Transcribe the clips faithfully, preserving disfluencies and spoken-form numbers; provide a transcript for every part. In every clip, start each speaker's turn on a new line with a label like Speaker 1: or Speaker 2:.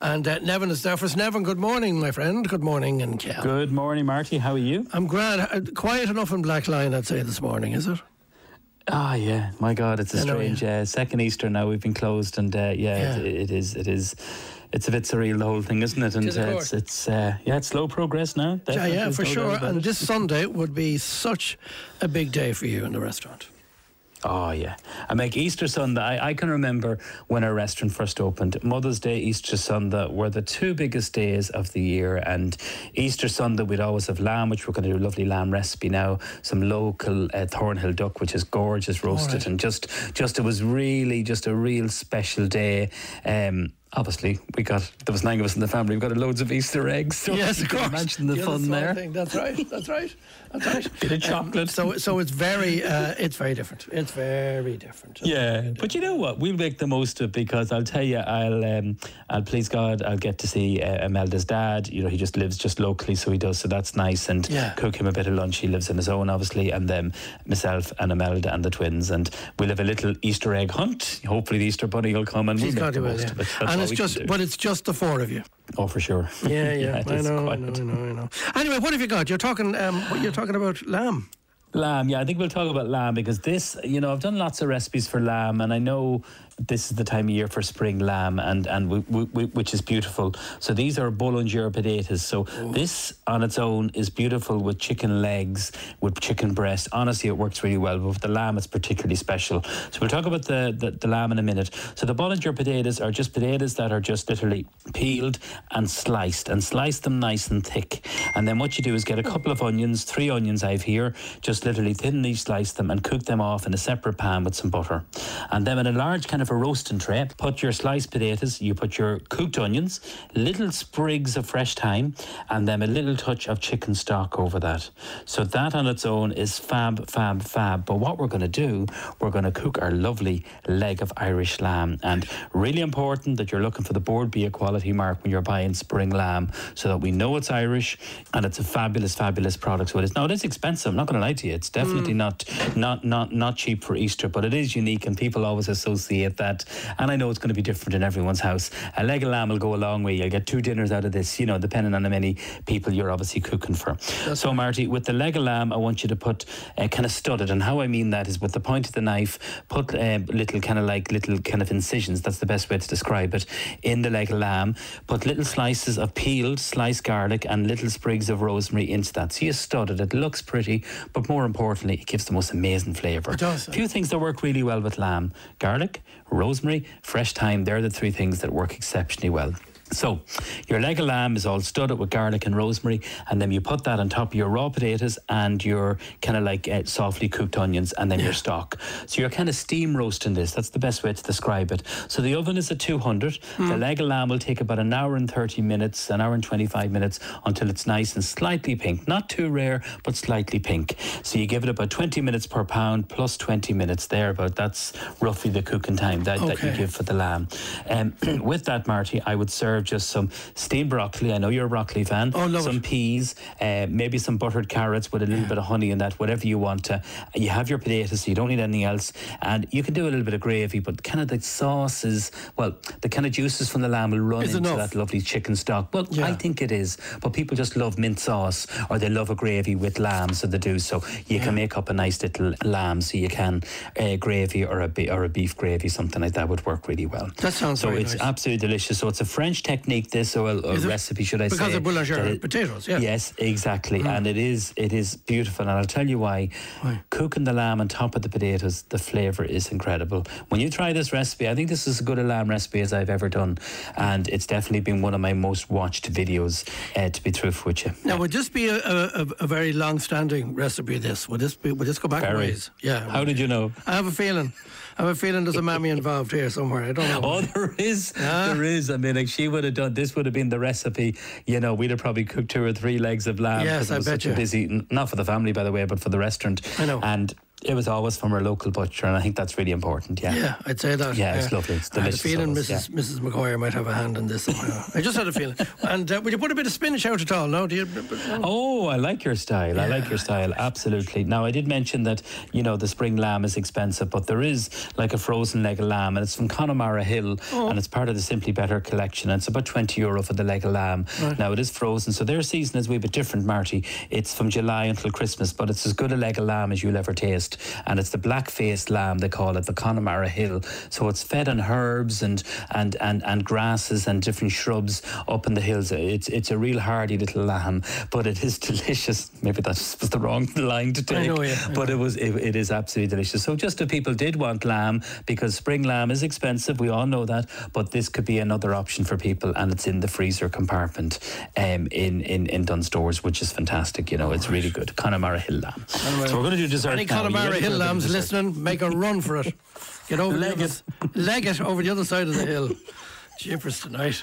Speaker 1: And uh, Nevin is there for us. Nevin, good morning, my friend. Good morning, and Kel.
Speaker 2: Good morning, Marty. How are you?
Speaker 1: I'm grand. Uh, quiet enough in Black Lion, I'd say, this morning, is it?
Speaker 2: Ah, yeah. My God, it's a
Speaker 1: I know,
Speaker 2: strange
Speaker 1: yeah.
Speaker 2: uh, second Easter now. We've been closed, and uh, yeah,
Speaker 1: Yeah.
Speaker 2: It, it is. It is. It's a bit surreal, the whole thing, isn't it? And
Speaker 1: It is, of
Speaker 2: uh,
Speaker 1: course.
Speaker 2: it's, it's uh, yeah, it's slow progress now.
Speaker 1: Yeah,
Speaker 2: Definitely,
Speaker 1: yeah,
Speaker 2: there's
Speaker 1: for
Speaker 2: no
Speaker 1: sure.
Speaker 2: doubt about
Speaker 1: And
Speaker 2: it.
Speaker 1: this Sunday would be such a big day for you in the restaurant.
Speaker 2: Oh, yeah. I make Easter Sunday. I, I can remember when our restaurant first opened. Mother's Day, Easter Sunday were the two biggest days of the year. And Easter Sunday, we'd always have lamb, which we're going to do a lovely lamb recipe now. Some local uh, Thornhill duck, which is gorgeous roasted.
Speaker 1: right.
Speaker 2: And just, just, it was really just a real special day. Um, Obviously, we got there was nine of us in the family. We got loads of Easter eggs. So
Speaker 1: Yes,
Speaker 2: you
Speaker 1: of
Speaker 2: can
Speaker 1: course.
Speaker 2: imagine the
Speaker 1: other
Speaker 2: fun
Speaker 1: small
Speaker 2: there.
Speaker 1: thing. That's right. That's right. That's right.
Speaker 2: Bit of chocolate.
Speaker 1: So, so it's very, uh, it's very different. It's very different.
Speaker 2: Yeah, but you know what? We'll make the most of it, because I'll tell you, I'll, um, I'll please God, I'll get to see uh, Imelda's dad. You know, he just lives just locally, so he does. So that's nice, and
Speaker 1: Yeah.
Speaker 2: cook him a bit of lunch. He lives on his own, obviously, and then myself and Imelda and the twins, and we'll have a little Easter egg hunt. Hopefully, the Easter bunny will come, and
Speaker 1: He's
Speaker 2: we'll
Speaker 1: got
Speaker 2: make
Speaker 1: to
Speaker 2: the
Speaker 1: will,
Speaker 2: most
Speaker 1: yeah.
Speaker 2: of it. That's
Speaker 1: And
Speaker 2: all
Speaker 1: it's
Speaker 2: we can
Speaker 1: just,
Speaker 2: do.
Speaker 1: but it's just the four of you.
Speaker 2: Oh, for sure.
Speaker 1: Yeah, yeah.
Speaker 2: it
Speaker 1: I
Speaker 2: is
Speaker 1: know, I
Speaker 2: quite.
Speaker 1: know, I know, I know. Anyway, what have you got? You're talking, um, what you're talking about lamb.
Speaker 2: Lamb, yeah, I think we'll talk about lamb, because this, you know, I've done lots of recipes for lamb, and I know this is the time of year for spring lamb, and and we, we, we, which is beautiful. So these are boulanger potatoes. So this on its own is beautiful with chicken legs, with chicken breast. Honestly, it works really well. But with the lamb, it's particularly special. So we'll talk about the, the, the lamb in a minute. So the boulanger potatoes are just potatoes that are just literally peeled and sliced, and slice them nice and thick. And then what you do is get a couple of onions, three onions I've here, just literally thinly slice them and cook them off in a separate pan with some butter. And then in a large kind of a roasting tray, put your sliced potatoes, you put your cooked onions, little sprigs of fresh thyme, and then a little touch of chicken stock over that. So that on its own is fab, fab, fab. But what we're going to do, we're going to cook our lovely leg of Irish lamb. And really important that you're looking for the Board B quality mark when you're buying spring lamb, so that we know it's Irish, and it's a fabulous, fabulous product. So it is. Now, it is expensive, I'm not going to lie to you. It's definitely mm. not, not, not, not cheap for Easter, but it is unique, and people always associate that. And I know it's going to be different in everyone's house. A leg of lamb will go a long way. You'll get two dinners out of this, you know, depending on how many people you're obviously cooking for. That's so, right. Marty, with the leg of lamb, I want you to put uh, kind of studded. And how I mean that is with the point of the knife, put uh, little kind of like little kind of incisions. That's the best way to describe it. In the leg of lamb, put little slices of peeled sliced garlic and little sprigs of rosemary into that. So you stud it. It looks pretty, but more importantly, it gives the most amazing flavour.
Speaker 1: It does.
Speaker 2: A few things that work really well with lamb: garlic, rosemary, fresh thyme. They're the three things that work exceptionally well. So your leg of lamb is all studded with garlic and rosemary, and then you put that on top of your raw potatoes and your kind of like uh, softly cooked onions, and then yeah. your stock. So you're kind of steam roasting this. That's the best way to describe it. So the oven is at two hundred. Mm. The leg of lamb will take about an hour and thirty minutes, an hour and twenty-five minutes, until it's nice and slightly pink. Not too rare, but slightly pink. So you give it about twenty minutes per pound plus twenty minutes there. About that's roughly the cooking time that, okay. that you give for the lamb. Um, with that, Marty, I would serve just some steamed broccoli. I know you're a broccoli fan.
Speaker 1: Oh, love
Speaker 2: some
Speaker 1: it.
Speaker 2: peas, uh, maybe some buttered carrots with a little yeah. bit of honey in that, whatever you want to. You have your potatoes, so you don't need anything else. And you can do a little bit of gravy, but kind of the sauce is, well, the kind of juices from the lamb will run
Speaker 1: it's
Speaker 2: into
Speaker 1: enough.
Speaker 2: that lovely chicken stock. Well,
Speaker 1: yeah.
Speaker 2: I think it is. But people just love mint sauce, or they love a gravy with lamb, so they do. So you yeah. can make up a nice little lamb, so you can uh, gravy or a, or a beef gravy, something like that would work really well.
Speaker 1: That sounds
Speaker 2: so
Speaker 1: very
Speaker 2: it's
Speaker 1: nice.
Speaker 2: absolutely delicious. So it's a French technique, this, or a, a recipe, should I
Speaker 1: because
Speaker 2: say?
Speaker 1: Because of boulanger
Speaker 2: it,
Speaker 1: potatoes, yeah.
Speaker 2: Yes, exactly. Mm. And it is it is beautiful. And I'll tell you why. why. Cooking the lamb on top of the potatoes, the flavour is incredible. When you try this recipe, I think this is as good a lamb recipe as I've ever done. And it's definitely been one of my most watched videos, uh, to be truthful with you.
Speaker 1: Now, would this be a, a, a very long-standing recipe, this? Would this be, would this go back a ways? Yeah.
Speaker 2: How did you know?
Speaker 1: I have a feeling. I have a feeling there's a mammy involved here somewhere. I don't know.
Speaker 2: Oh, there is.
Speaker 1: Ah.
Speaker 2: There is. I mean, like, she would have done, this would have been the recipe. You know, we'd have probably cooked two or three legs of lamb.
Speaker 1: Yes,
Speaker 2: it
Speaker 1: I
Speaker 2: was
Speaker 1: bet
Speaker 2: such
Speaker 1: you.
Speaker 2: A busy, not for the family, by the way, but for the restaurant.
Speaker 1: I know.
Speaker 2: And It was always from our local butcher, and I think that's really important. Yeah,
Speaker 1: yeah, I'd say that.
Speaker 2: Yeah, it's lovely. It's delicious.
Speaker 1: I had a feeling
Speaker 2: always,
Speaker 1: Missus
Speaker 2: yeah.
Speaker 1: Missus McGuire might have a hand in this somehow. I just had a feeling. And uh, would you put a bit of spinach out at all? No, do you?
Speaker 2: Oh, I like your style.
Speaker 1: Yeah.
Speaker 2: I like your style. Absolutely. Now, I did mention that, you know, the spring lamb is expensive, but there is like a frozen leg of lamb, and it's from Connemara Hill,
Speaker 1: oh.
Speaker 2: and it's part of the Simply Better collection. And it's about twenty euro for the leg of lamb.
Speaker 1: Right.
Speaker 2: Now, it is frozen, so their season is a wee bit different, Marty. It's from July until Christmas, but it's as good a leg of lamb as you'll ever taste. And it's the black-faced lamb, they call it, the Connemara Hill. So it's fed on herbs and and and and grasses and different shrubs up in the hills. It's it's a real hardy little lamb, but it is delicious. Maybe that was the wrong line to take.
Speaker 1: I know, yeah, I
Speaker 2: but
Speaker 1: know.
Speaker 2: it was it, it is absolutely delicious. So just if people did want lamb, because spring lamb is expensive, we all know that, but this could be another option for people, and it's in the freezer compartment um, in in in Dunstores, which is fantastic. You know, it's really good. Connemara Hill lamb.
Speaker 1: Anyway,
Speaker 2: so we're going to do dessert.
Speaker 1: Any
Speaker 2: now.
Speaker 1: Connemara Hill lambs listening, make a run for it. Get over
Speaker 2: Leg
Speaker 1: the
Speaker 2: it.
Speaker 1: other, leg it over the other side of the hill. Jeepers tonight.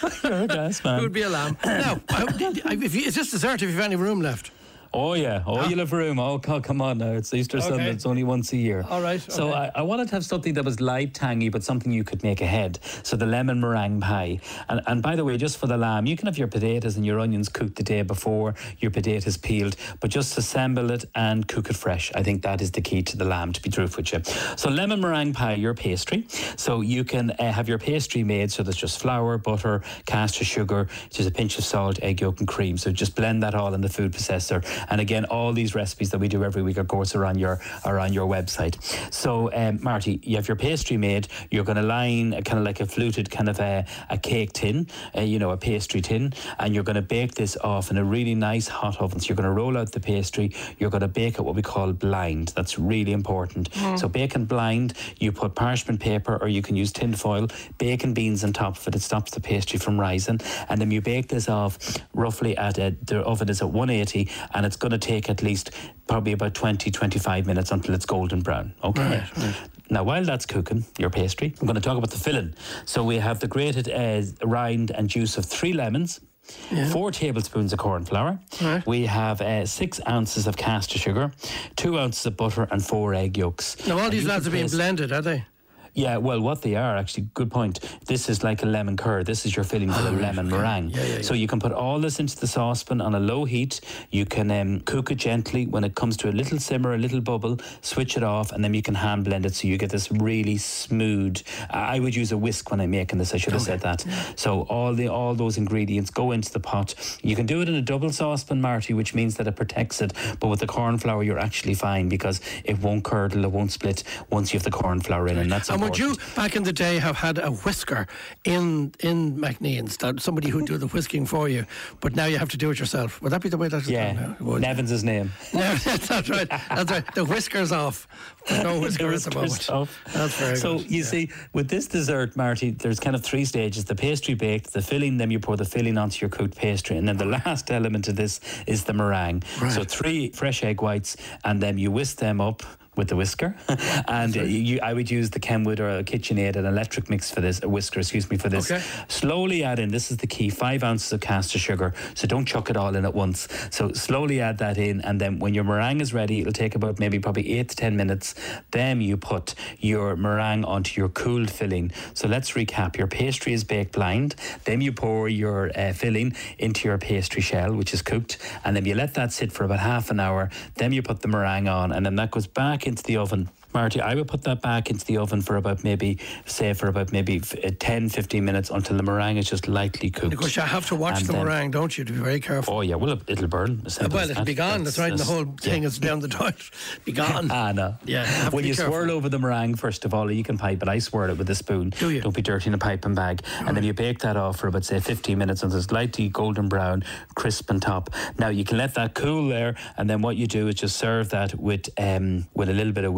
Speaker 2: Yes, man.
Speaker 1: It would be a lamb. Now, I- if you, is this dessert if you've any room left?
Speaker 2: Oh yeah, oh you'll have room. Oh co- come on now, it's Easter
Speaker 1: Okay.
Speaker 2: Sunday. It's only once a year.
Speaker 1: All right,
Speaker 2: So
Speaker 1: okay.
Speaker 2: I, I wanted to have something that was light, tangy, but something you could make ahead. So the lemon meringue pie. And and by the way, just for the lamb, you can have your potatoes and your onions cooked the day before, your potatoes peeled, but just assemble it and cook it fresh. I think that is the key to the lamb, to be truthful with you. So lemon meringue pie, your pastry. So you can uh, have your pastry made. So there's just flour, butter, caster sugar, just a pinch of salt, egg yolk, and cream. So just blend that all in the food processor. And again, all these recipes that we do every week, of course, are on your are on your website. So, um, Marty, you have your pastry made. You're going to line a, kind of like a fluted kind of a, a cake tin, uh, you know, a pastry tin, and you're going to bake this off in a really nice hot oven. So you're going to roll out the pastry. You're going to bake it what we call blind. That's really important. Mm. So bacon blind. You put parchment paper, or you can use tin foil. Bacon beans on top of it. It stops the pastry from rising, and then you bake this off roughly at a, the oven is at one eighty, and it's going to take at least probably about twenty, twenty-five minutes until it's golden brown. Okay.
Speaker 1: Right, right.
Speaker 2: Now, while that's cooking, your pastry, I'm going to talk about the filling. So we have the grated uh, rind and juice of three lemons, yeah. four tablespoons of corn flour.
Speaker 1: Right.
Speaker 2: We have uh, six ounces of caster sugar, two ounces of butter, and four egg yolks.
Speaker 1: Now, all
Speaker 2: and
Speaker 1: these lads are being
Speaker 2: place-
Speaker 1: blended, are they?
Speaker 2: Yeah, well, what they are, actually, good point. This is like a lemon curd. This is your filling for
Speaker 1: Oh,
Speaker 2: the
Speaker 1: right,
Speaker 2: lemon
Speaker 1: okay.
Speaker 2: meringue.
Speaker 1: Yeah, yeah, yeah.
Speaker 2: So you can put all this into the saucepan on a low heat. You can um, cook it gently. When it comes to a little simmer, a little bubble, switch it off, and then you can hand blend it so you get this really smooth. I would use a whisk when I'm making this. I should have
Speaker 1: Okay.
Speaker 2: said that. So all the all those ingredients go into the pot. You can do it in a double saucepan, Marty, which means that it protects it. But with the corn flour, you're actually fine because it won't curdle, it won't split once you have the corn flour in, and that's
Speaker 1: And would
Speaker 2: important.
Speaker 1: you, back in the day, have had a whisker in in McNean's, that somebody who'd do the whisking for you, but now you have to do it yourself? Would that be the way that is done
Speaker 2: Yeah,
Speaker 1: now? It would.
Speaker 2: Nevin's his name.
Speaker 1: No, that's right. That's right. The whisker's off. There's no whisker at the moment.
Speaker 2: Off.
Speaker 1: That's very
Speaker 2: so
Speaker 1: good.
Speaker 2: you
Speaker 1: Yeah.
Speaker 2: see, with this dessert, Marty, there's kind of three stages: the pastry baked, the filling, then you pour the filling onto your cooked pastry, and then the last element of this is the meringue.
Speaker 1: Right.
Speaker 2: So three fresh egg whites, and then you whisk them up with the whisker, and uh, you, I would use the Kenwood or a KitchenAid, an electric mix for this, a whisker, excuse me, for this.
Speaker 1: Okay.
Speaker 2: Slowly add in, this is the key, five ounces of caster sugar, so don't chuck it all in at once. So slowly add that in, and then when your meringue is ready, it'll take about maybe probably eight to ten minutes. Then you put your meringue onto your cooled filling. So let's recap. Your pastry is baked blind, then you pour your uh, filling into your pastry shell, which is cooked, and then you let that sit for about half an hour. Then you put the meringue on, and then that goes back into the oven. Marty, I would put that back into the oven for about maybe, say, for about maybe ten, fifteen minutes until the meringue is just lightly cooked.
Speaker 1: Because you have to watch
Speaker 2: And
Speaker 1: the
Speaker 2: then-
Speaker 1: meringue, don't you, to be very careful.
Speaker 2: Oh, yeah, well, it- it'll burn. as simple
Speaker 1: Well,
Speaker 2: as
Speaker 1: it'll
Speaker 2: that.
Speaker 1: be gone. That's, right. And the whole thing
Speaker 2: yeah.
Speaker 1: is down the toilet. Be gone.
Speaker 2: Ah, no.
Speaker 1: Yeah, you have to
Speaker 2: When
Speaker 1: be
Speaker 2: you
Speaker 1: careful.
Speaker 2: swirl over the meringue, first of all, you can pipe it. I swirl it with a spoon.
Speaker 1: Do you?
Speaker 2: Don't be dirty in a piping bag. And then you bake that off for about, say, fifteen minutes until it's lightly golden brown, crisp on top. Now, you can let that cool there, and then what you do is just serve that with um, with a little bit of whipped cream.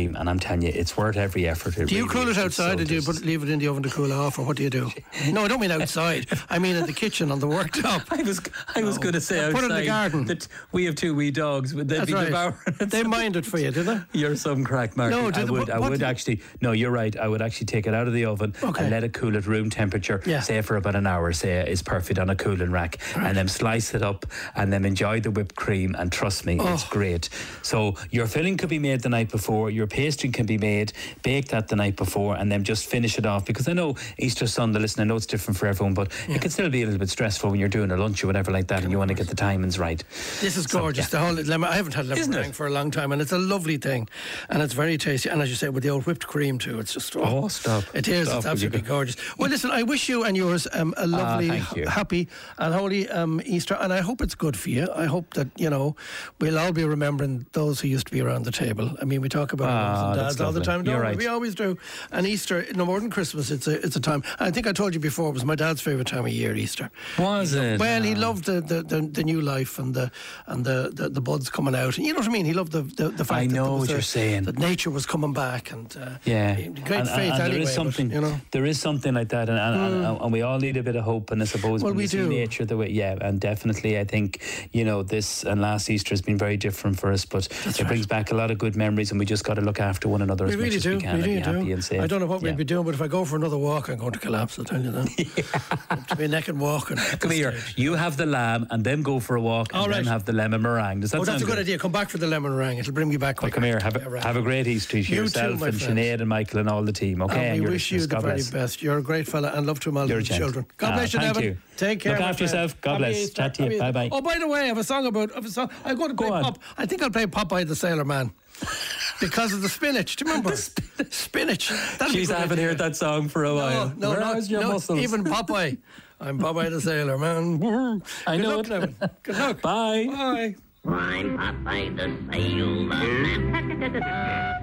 Speaker 2: cream, and I'm telling you, it's worth every effort. It
Speaker 1: do you
Speaker 2: really
Speaker 1: cool
Speaker 2: is.
Speaker 1: it
Speaker 2: It's
Speaker 1: outside,
Speaker 2: so
Speaker 1: or do you
Speaker 2: tasty.
Speaker 1: put, leave it in the oven to cool off, or what do you do? No, I don't mean outside. I mean in the kitchen on the worktop.
Speaker 2: I was I was going to say
Speaker 1: Put it in
Speaker 2: outside
Speaker 1: the garden.
Speaker 2: that we have two wee dogs, but they'd
Speaker 1: That's
Speaker 2: be
Speaker 1: right.
Speaker 2: devouring it.
Speaker 1: They mind it for you, do they?
Speaker 2: You're some crack, Mark.
Speaker 1: No, do
Speaker 2: I
Speaker 1: they-
Speaker 2: would,
Speaker 1: what-
Speaker 2: I
Speaker 1: what
Speaker 2: would
Speaker 1: do you-
Speaker 2: actually. No, you're right. I would actually take it out of the oven
Speaker 1: Okay.
Speaker 2: and let it cool at room temperature.
Speaker 1: Yeah.
Speaker 2: Say for about an hour. Say is perfect on a cooling rack, and then slice it up, and then enjoy the whipped cream. And trust me, it's
Speaker 1: Oh.
Speaker 2: great. So your filling could be made the night before. Your pastry can be made, baked that the night before, and then just finish it off. Because I know Easter Sunday. Listen, I know it's different for everyone, but it can still be a little bit stressful when you're doing a lunch or whatever like that, and you want to get the timings right.
Speaker 1: This is
Speaker 2: So,
Speaker 1: gorgeous.
Speaker 2: yeah.
Speaker 1: The whole lemon. I haven't had lemon
Speaker 2: Isn't it?
Speaker 1: meringue for a long time, and it's a lovely thing, and it's very tasty. And as you say, with the old whipped cream too, it's just oh,
Speaker 2: Oh, stop.
Speaker 1: It is.
Speaker 2: Stop,
Speaker 1: It's
Speaker 2: will you
Speaker 1: absolutely
Speaker 2: go-
Speaker 1: gorgeous. Well, listen, I wish you and yours um, a lovely,
Speaker 2: thank you.
Speaker 1: happy, and holy um, Easter, and I hope it's good for you. I hope that you know we'll all be remembering those who used to be around the table. I mean, we talk about
Speaker 2: Ah,
Speaker 1: mums and
Speaker 2: that's
Speaker 1: dads all the
Speaker 2: lovely.
Speaker 1: time. Don't
Speaker 2: You're
Speaker 1: we?
Speaker 2: right.
Speaker 1: We always do. And Easter, no more than Christmas, it's a it's a time. I think I told you before, it was my dad's favourite time of year, Easter.
Speaker 2: Was it?
Speaker 1: Well, he
Speaker 2: Ah.
Speaker 1: loved the, the, the, the new life and the and the, the, the buds coming out. And you know what I mean? He loved the the, the fact
Speaker 2: I
Speaker 1: that there
Speaker 2: know
Speaker 1: was
Speaker 2: what
Speaker 1: a-
Speaker 2: you're saying.
Speaker 1: that nature was coming back and uh,
Speaker 2: Yeah,
Speaker 1: great
Speaker 2: and,
Speaker 1: faith
Speaker 2: and, and
Speaker 1: anyway.
Speaker 2: there is
Speaker 1: but,
Speaker 2: something,
Speaker 1: you know.
Speaker 2: there is something like that, and, and, and, and we all need a bit of hope. And I suppose
Speaker 1: Well,
Speaker 2: when
Speaker 1: we
Speaker 2: you see
Speaker 1: do.
Speaker 2: nature the way, yeah, and definitely, I think you know this and last Easter has been very different for us, but it
Speaker 1: right.
Speaker 2: brings back a lot of good memories, and we just got to look after one another
Speaker 1: We
Speaker 2: as
Speaker 1: really
Speaker 2: much as
Speaker 1: do.
Speaker 2: we can
Speaker 1: we
Speaker 2: and
Speaker 1: really
Speaker 2: be happy
Speaker 1: do.
Speaker 2: and safe.
Speaker 1: I don't know what
Speaker 2: Yeah.
Speaker 1: we'd be doing, but if I go for another walk, I'm going to collapse. I'll tell you that. To be naked walking. at
Speaker 2: Come
Speaker 1: this
Speaker 2: here,
Speaker 1: stage.
Speaker 2: you have the lamb, and then go for a walk, and
Speaker 1: All
Speaker 2: then
Speaker 1: right.
Speaker 2: have the lemon meringue. Does that
Speaker 1: Oh,
Speaker 2: sound
Speaker 1: that's a good idea. Come back for the lemon meringue. It'll bring me back
Speaker 2: Well,
Speaker 1: quicker.
Speaker 2: come here, have
Speaker 1: Yeah,
Speaker 2: a,
Speaker 1: right.
Speaker 2: have a great Easter to
Speaker 1: You too,
Speaker 2: yourself
Speaker 1: my
Speaker 2: and
Speaker 1: friend.
Speaker 2: Sinead and Michael and all the team. Okay,
Speaker 1: And we
Speaker 2: your
Speaker 1: wish you
Speaker 2: listeners.
Speaker 1: the
Speaker 2: God
Speaker 1: very
Speaker 2: bless.
Speaker 1: best. You're a great fella and love to them all
Speaker 2: You're a
Speaker 1: the
Speaker 2: gent.
Speaker 1: children. God
Speaker 2: Ah,
Speaker 1: bless you,
Speaker 2: thank
Speaker 1: Devin.
Speaker 2: you.
Speaker 1: Take care.
Speaker 2: Look
Speaker 1: my
Speaker 2: after
Speaker 1: friend.
Speaker 2: yourself. God
Speaker 1: Happy
Speaker 2: bless.
Speaker 1: Easter.
Speaker 2: Chat to you.
Speaker 1: Happy Easter.
Speaker 2: Bye-bye.
Speaker 1: Oh, by the way, I have a song about. I have a song. I'm going to play
Speaker 2: Go on.
Speaker 1: Pop. I think I'll play Popeye the Sailor Man. Because of the spinach. Do you remember? spinach. That'd be
Speaker 2: Jeez,
Speaker 1: good
Speaker 2: I haven't
Speaker 1: idea.
Speaker 2: heard that song for a while.
Speaker 1: No, no,
Speaker 2: Where
Speaker 1: no,
Speaker 2: is your
Speaker 1: no,
Speaker 2: muscles?
Speaker 1: even Popeye. I'm Popeye the Sailor Man.
Speaker 2: I
Speaker 1: Good
Speaker 2: know
Speaker 1: luck,
Speaker 2: it.
Speaker 1: Devin. Good luck.
Speaker 2: Bye.
Speaker 1: Bye.
Speaker 3: I'm Popeye the Sailor Man.